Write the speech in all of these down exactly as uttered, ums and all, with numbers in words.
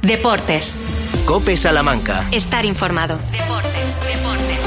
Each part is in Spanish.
Deportes. COPE Salamanca. Estar informado. Deportes, deportes.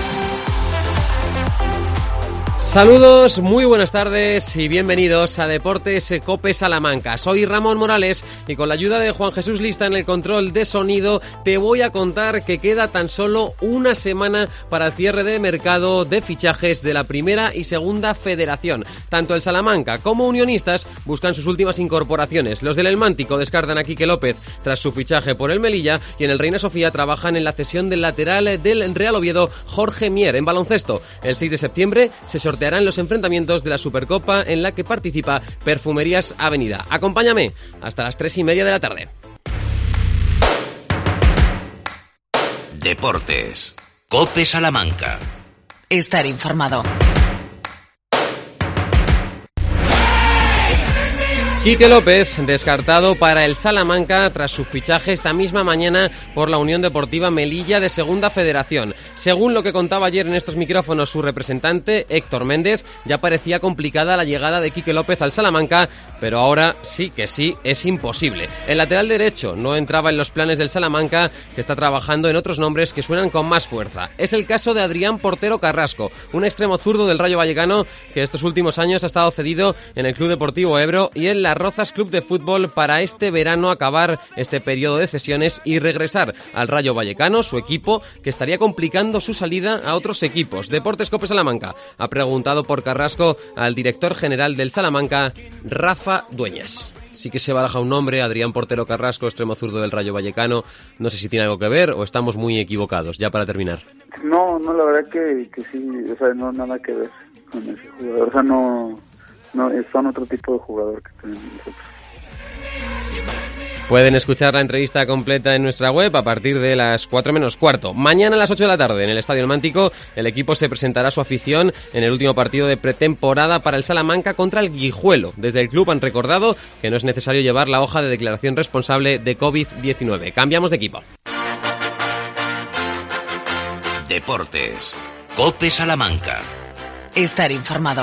Saludos, muy buenas tardes y bienvenidos a Deportes COPE Salamanca. Soy Ramón Morales y con la ayuda de Juan Jesús Lista en el control de sonido te voy a contar que queda tan solo una semana para el cierre de mercado de fichajes de la Primera y Segunda Federación. Tanto el Salamanca como Unionistas buscan sus últimas incorporaciones. Los del Elmántico descartan a Quique López tras su fichaje por el Melilla y en el Reina Sofía trabajan en la cesión del lateral del Real Oviedo, Jorge Mier. En baloncesto, el seis de septiembre se sortearán los enfrentamientos de la Supercopa en la que participa Perfumerías Avenida. Acompáñame hasta las tres y media de la tarde. Deportes. COPE Salamanca. Estar informado. Quique López, descartado para el Salamanca tras su fichaje esta misma mañana por la Unión Deportiva Melilla de Segunda Federación. Según lo que contaba ayer en estos micrófonos su representante, Héctor Méndez, ya parecía complicada la llegada de Quique López al Salamanca, pero ahora sí que sí es imposible. El lateral derecho no entraba en los planes del Salamanca, que está trabajando en otros nombres que suenan con más fuerza. Es el caso de Adrián Portero Carrasco, un extremo zurdo del Rayo Vallecano que estos últimos años ha estado cedido en el Club Deportivo Ebro y en la Rozas Club de Fútbol para este verano acabar este periodo de cesiones y regresar al Rayo Vallecano, su equipo, que estaría complicando su salida a otros equipos. Deportes COPE Salamanca ha preguntado por Carrasco al director general del Salamanca, Rafa Dueñas. Sí que se baraja un nombre, Adrián Portero Carrasco, extremo zurdo del Rayo Vallecano. No sé si tiene algo que ver o estamos muy equivocados, ya para terminar. No, no, la verdad que, que sí, o sea, no nada que ver con ese jugador, o sea, no... No, son otro tipo de jugador que tenemos nosotros. Pueden escuchar la entrevista completa en nuestra web a partir de las cuatro menos cuarto. Mañana a las ocho de la tarde en el Estadio Elmántico el equipo se presentará a su afición en el último partido de pretemporada para el Salamanca contra el Guijuelo. Desde el club han recordado que no es necesario llevar la hoja de declaración responsable de covid diecinueve. Cambiamos de equipo. Deportes. COPE Salamanca. Estar informado.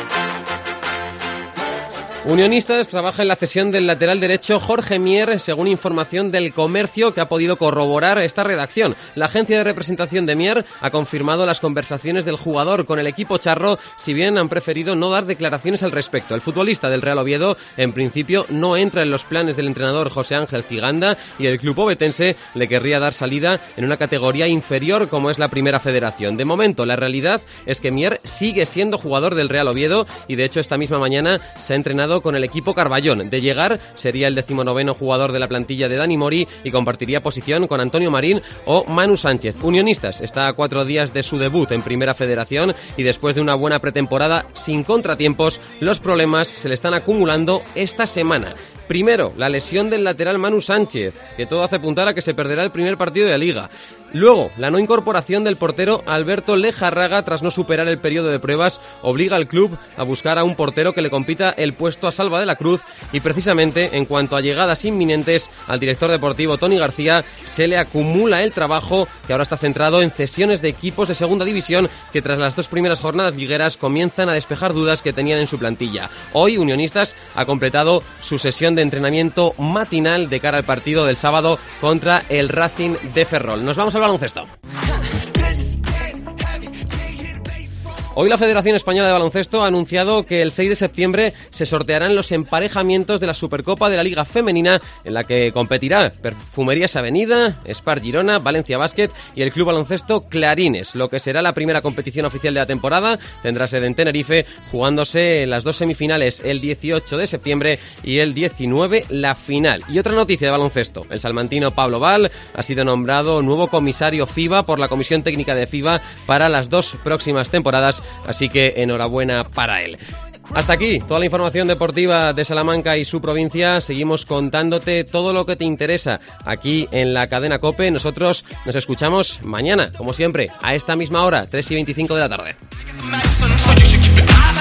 Unionistas trabaja en la cesión del lateral derecho Jorge Mier, según información del Comercio que ha podido corroborar esta redacción. La agencia de representación de Mier ha confirmado las conversaciones del jugador con el equipo charro, si bien han preferido no dar declaraciones al respecto. El futbolista del Real Oviedo, en principio, no entra en los planes del entrenador José Ángel Ciganda y el club ovetense le querría dar salida en una categoría inferior como es la Primera Federación. De momento, la realidad es que Mier sigue siendo jugador del Real Oviedo y, de hecho, esta misma mañana se ha entrenado con el equipo Carballón. De llegar, sería el decimonoveno jugador de la plantilla de Dani Mori y compartiría posición con Antonio Marín o Manu Sánchez. Unionistas está a cuatro días de su debut en Primera Federación y después de una buena pretemporada sin contratiempos, los problemas se le están acumulando esta semana. Primero, la lesión del lateral Manu Sánchez, que todo hace apuntar a que se perderá el primer partido de la Liga. Luego, la no incorporación del portero Alberto Lejarraga tras no superar el periodo de pruebas obliga al club a buscar a un portero que le compita el puesto a Salva de la Cruz y precisamente en cuanto a llegadas inminentes al director deportivo Toni García se le acumula el trabajo que ahora está centrado en cesiones de equipos de segunda división que tras las dos primeras jornadas ligueras comienzan a despejar dudas que tenían en su plantilla. Hoy Unionistas ha completado su sesión de entrenamiento matinal de cara al partido del sábado contra el Racing de Ferrol. Nos vamos al baloncesto. Hoy la Federación Española de Baloncesto ha anunciado que el seis de septiembre se sortearán los emparejamientos de la Supercopa de la Liga Femenina, en la que competirá Perfumerías Avenida, Spar Girona, Valencia Basket y el Club Baloncesto Clarines. Lo que será la primera competición oficial de la temporada tendrá sede en Tenerife, jugándose las dos semifinales el dieciocho de septiembre y el diecinueve la final. Y otra noticia de baloncesto: el salmantino Pablo Val ha sido nombrado nuevo comisario FIBA por la Comisión Técnica de FIBA para las dos próximas temporadas. Así que enhorabuena para él. Hasta aquí toda la información deportiva de Salamanca y su provincia. Seguimos contándote todo lo que te interesa aquí en la cadena COPE. Nosotros nos escuchamos mañana, como siempre, a esta misma hora, tres y veinticinco de la tarde.